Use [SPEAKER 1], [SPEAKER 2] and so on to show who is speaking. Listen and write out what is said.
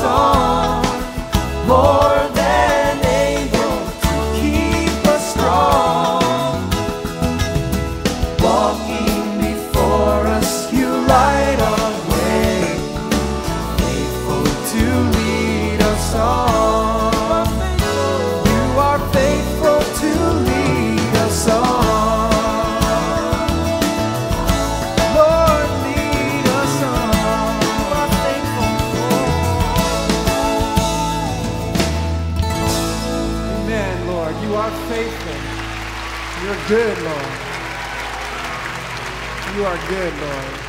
[SPEAKER 1] on, more than able to keep us strong. Walking before us, you light our way, faithful to lead us on. You are faithful to lead us on. Lord, lead us on. You are faithful. Amen, Lord. You are faithful. You're good, Lord. You are good, Lord.